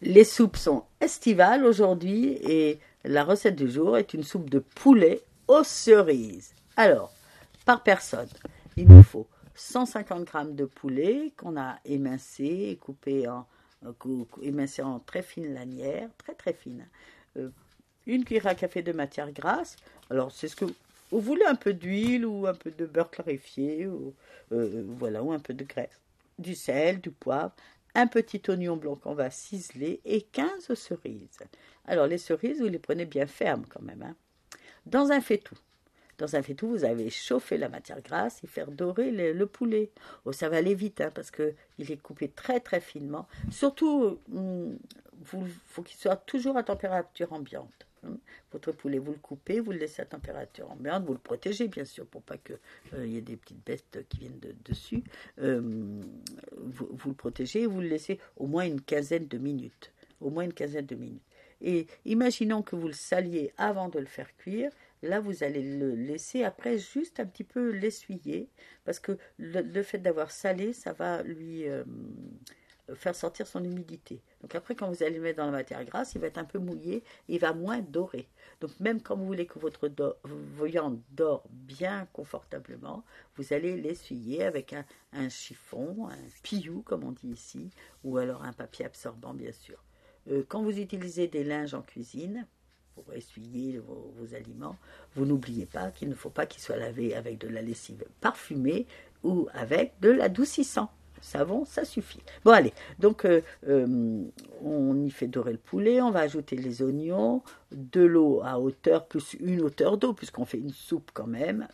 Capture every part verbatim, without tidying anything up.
Les soupes sont estivales aujourd'hui et la recette du jour est une soupe de poulet aux cerises. Alors, par personne, il nous faut cent cinquante grammes de poulet qu'on a émincé et coupé en, émincé en très fines lanières, très très fines. Euh, une cuillère à café de matière grasse. Alors, c'est ce que vous voulez, un peu d'huile ou un peu de beurre clarifié, ou, euh, voilà, ou un peu de graisse. Du sel, du poivre, un petit oignon blanc qu'on va ciseler et quinze cerises. Alors, les cerises, vous les prenez bien fermes quand même. Hein. Dans un faitout. Dans un faitout, vous avez chauffé la matière grasse et faire dorer le, le poulet. Oh, ça va aller vite hein, parce qu'il est coupé très très finement. Surtout, il faut qu'il soit toujours à température ambiante. Hein. Votre poulet, vous le coupez, vous le laissez à température ambiante, vous le protégez bien sûr pour pas qu'il euh, y ait des petites bêtes qui viennent de, dessus. Euh, vous, vous le protégez et vous le laissez au moins une quinzaine de minutes. Au moins une quinzaine de minutes. Et imaginons que vous le saliez avant de le faire cuire. Là, vous allez le laisser après juste un petit peu l'essuyer parce que le, le fait d'avoir salé, ça va lui euh, faire sortir son humidité. Donc après, quand vous allez le mettre dans la matière grasse, il va être un peu mouillé et il va moins dorer. Donc même quand vous voulez que votre do- viande dore bien confortablement, vous allez l'essuyer avec un, un chiffon, un pillou comme on dit ici, ou alors un papier absorbant bien sûr. Euh, quand vous utilisez des linges en cuisine, pour essuyer vos, vos aliments, vous n'oubliez pas qu'il ne faut pas qu'ils soient lavés avec de la lessive parfumée ou avec de l'adoucissant. Savon, ça suffit. Bon, allez, donc euh, euh, on y fait dorer le poulet, on va ajouter les oignons, de l'eau à hauteur, plus une hauteur d'eau, puisqu'on fait une soupe quand même,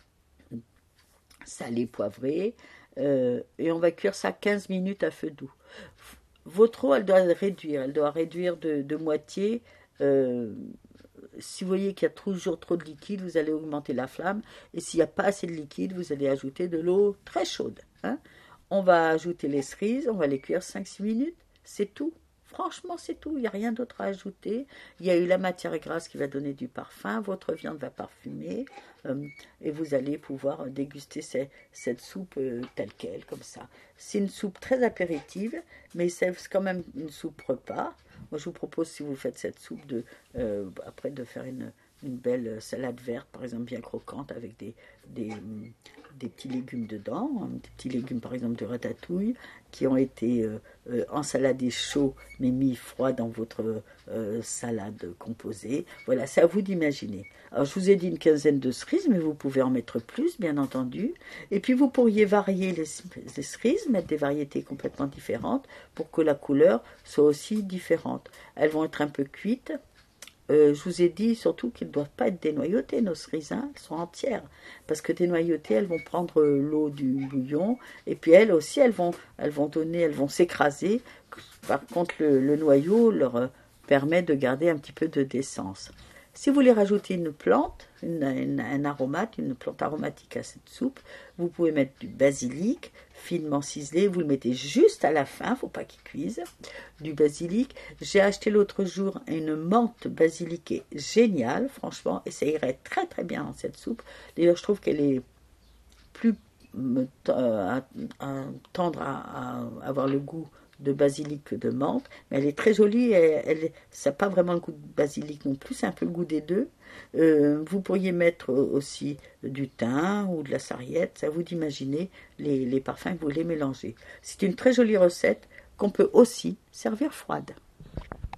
salée, poivrée, euh, et on va cuire ça quinze minutes à feu doux. Votre eau, elle doit réduire, elle doit réduire de, de moitié. Euh, si vous voyez qu'il y a toujours trop de liquide, vous allez augmenter la flamme. Et s'il n'y a pas assez de liquide, vous allez ajouter de l'eau très chaude. Hein. On va ajouter les cerises, on va les cuire cinq six minutes. C'est tout. Franchement, c'est tout. Il n'y a rien d'autre à ajouter. Il y a eu la matière grasse qui va donner du parfum. Votre viande va parfumer. Euh, et vous allez pouvoir déguster ces, cette soupe euh, telle qu'elle, comme ça. C'est une soupe très apéritive, mais c'est quand même une soupe repas. Moi, je vous propose, si vous faites cette soupe, de, euh, après de faire une, une belle salade verte, par exemple, bien croquante, avec des, des, des petits légumes dedans, hein, des petits légumes, par exemple, de ratatouille, qui ont été euh, euh, ensaladés chauds, mais mis froids dans votre euh, salade composée. Voilà, c'est à vous d'imaginer. Alors, je vous ai dit une quinzaine de cerises, mais vous pouvez en mettre plus, bien entendu. Et puis, vous pourriez varier les, les cerises, mettre des variétés complètement différentes, pour que la couleur soit aussi différente. Elles vont être un peu cuites. Euh, je vous ai dit surtout qu'ils ne doivent pas être dénoyautées, nos cerises, hein, elles sont entières. Parce que dénoyautées, elles vont prendre l'eau du bouillon, et puis elles aussi, elles vont, elles vont donner, elles vont s'écraser. Par contre, le, le noyau leur euh, permet de garder un petit peu de décence. Si vous voulez rajouter une plante, une, une, un aromate, une plante aromatique à cette soupe, vous pouvez mettre du basilic finement ciselé, vous le mettez juste à la fin, il ne faut pas qu'il cuise, du basilic. J'ai acheté l'autre jour une menthe basiliquée géniale, franchement, et ça irait très très bien dans cette soupe. D'ailleurs, je trouve qu'elle est plus euh, tendre à, à avoir le goût de basilic que de menthe, mais elle est très jolie, elle, elle, ça n'a pas vraiment le goût de basilic non plus, c'est un peu le goût des deux. Euh, vous pourriez mettre aussi du thym ou de la sarriette, c'est à vous d'imaginer les, les parfums que vous voulez mélanger. C'est une très jolie recette qu'on peut aussi servir froide.